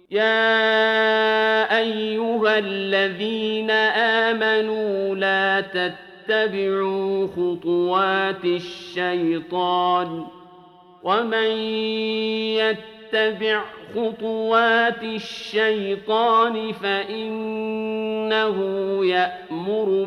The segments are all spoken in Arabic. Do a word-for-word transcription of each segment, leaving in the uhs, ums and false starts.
يا أيها الذين آمنوا لا تتبعوا خطوات الشيطان ومن يتبع خطوات الشيطان فإنه يأمر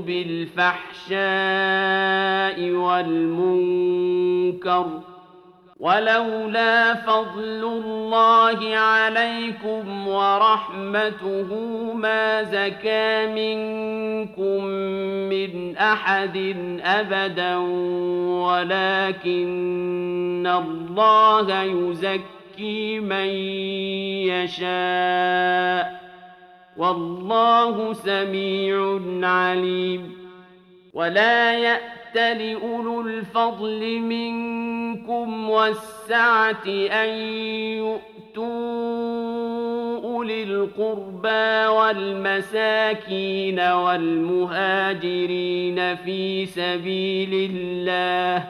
بالفحشاء والمنكر ولولا فضل الله عليكم ورحمته ما زكى منكم من أحد أبدا ولكن الله يزكي من يشاء والله سميع عليم ولا يأت لأولو الفضل منكم والسعة أن يؤتوا أولي القربى والمساكين والمهاجرين في سبيل الله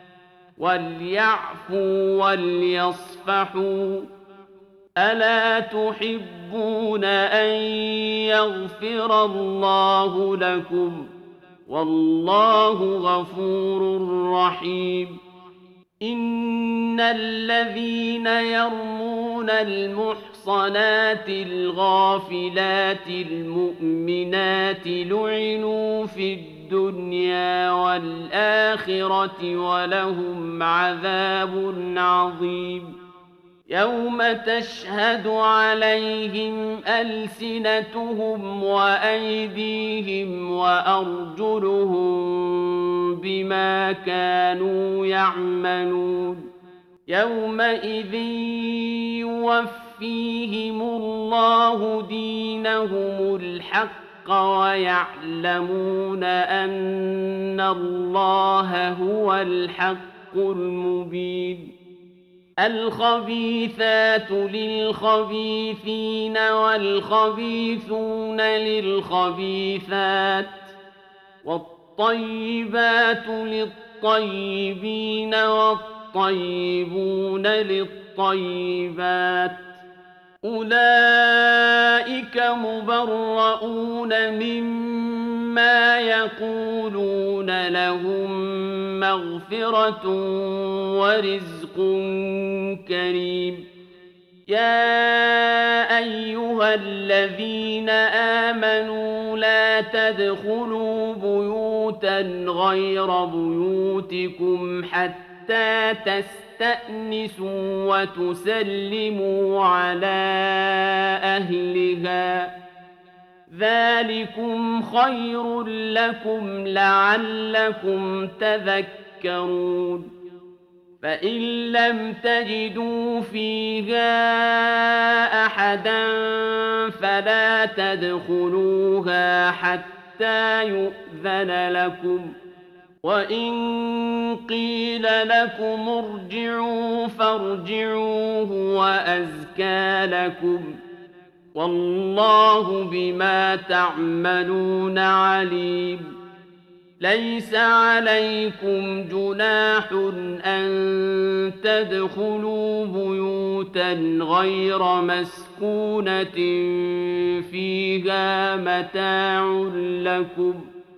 وليعفوا وليصفحوا ألا تحبون أن يغفر الله لكم والله غفور رحيم إن الذين يرمون المحصنات الغافلات المؤمنات لعنوا في الدنيا والآخرة ولهم عذاب عظيم يوم تشهد عليهم ألسنتهم وأيديهم وأرجلهم بما كانوا يعملون يومئذ يوفيهم الله دينهم الحق ويعلمون أن الله هو الحق المبين الخبيثات للخبيثين والخبيثون للخبيثات والطيبات للطيبين والطيبون للطيبات أولئك مبرؤون مما يقولون لهم مغفرة ورزق كريم يا أيها الذين آمنوا لا تدخلوا بيوتا غير بيوتكم حتى تستأنسوا وتسلموا على أهلها ذلكم خير لكم لعلكم تذكرون فإن لم تجدوا فيها أحدا فلا تدخلوها حتى يؤذن لكم وإن قيل لكم ارجعوا فارجعوا هو أزكى لكم والله بما تعملون عليم ليس عليكم جناح أن تدخلوا بيوتا غير مسكونة فيها متاع لكم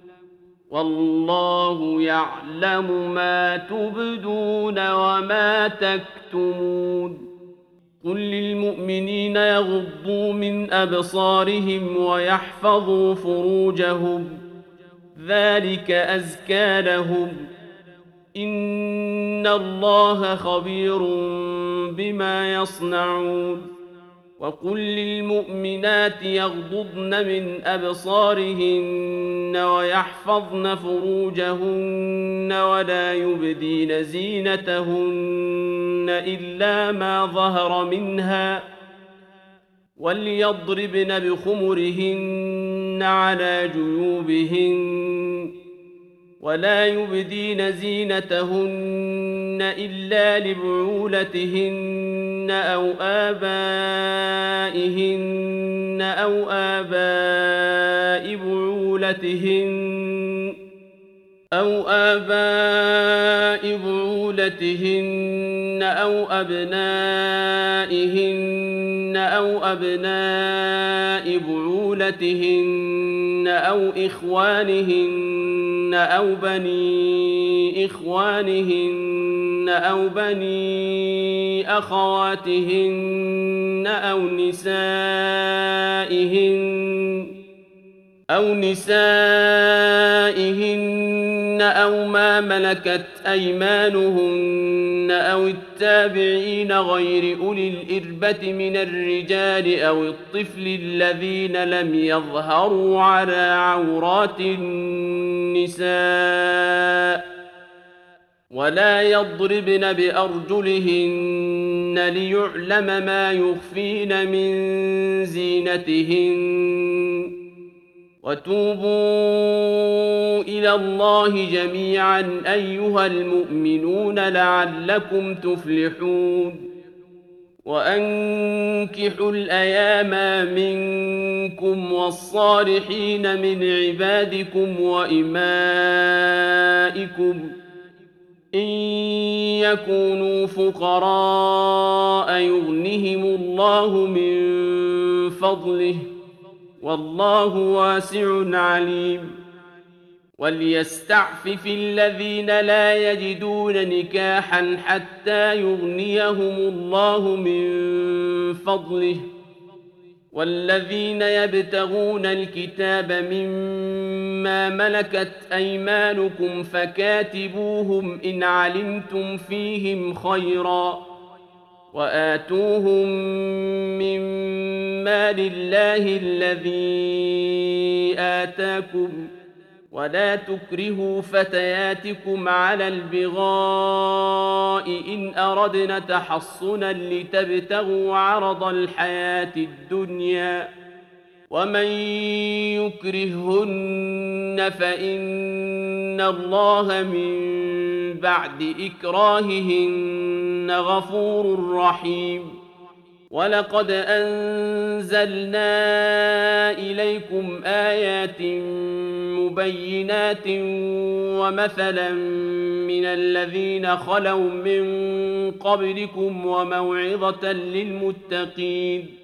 والله يعلم ما تبدون وما تكتمون قل للمؤمنين يغضوا من أبصارهم ويحفظوا فروجهم ذلك أزكى لهم إن الله خبير بما يصنعون وقل للمؤمنات يغضضن من أبصارهن ويحفظن فروجهن ولا يبدين زينتهن إلا ما ظهر منها وليضربن بخمرهن على جيوبهن ولا يبدين زينتهن إلا لبعولتهن أو آبائهن أو آباء بعولتهن أو آباء بعولتهن أو أبنائهن أو أبناء بعولتهن أو إخوانهن أو بني إخوانهن أو بني أخواتهن أو نسائهن أو نسائهن أو ما ملكت أيمانهن أو التابعين غير أولي الإربة من الرجال أو الطفل الذين لم يظهروا على عورات النساء ولا يضربن بأرجلهن ليعلم ما يخفين من زينتهن وتوبوا إلى الله جميعا أيها المؤمنون لعلكم تفلحون وأنكحوا الأيام منكم والصالحين من عبادكم وإمائكم إن يكونوا فقراء يغنهم الله من فضله والله واسع عليم وليستعفف الذين لا يجدون نكاحا حتى يغنيهم الله من فضله والذين يبتغون الكتاب مما ملكت أيمانكم فكاتبوهم إن علمتم فيهم خيرا وآتوهم مما لله الذي آتاكم ولا تكرهوا فتياتكم على البغاء إن أردنا تحصنا لتبتغوا عرض الحياة الدنيا ومن يكرههن فإن الله من بعد إكراههن غفور رحيم ولقد أنزلنا إليكم آيات مبينات ومثلا من الذين خلوا من قبلكم وموعظة للمتقين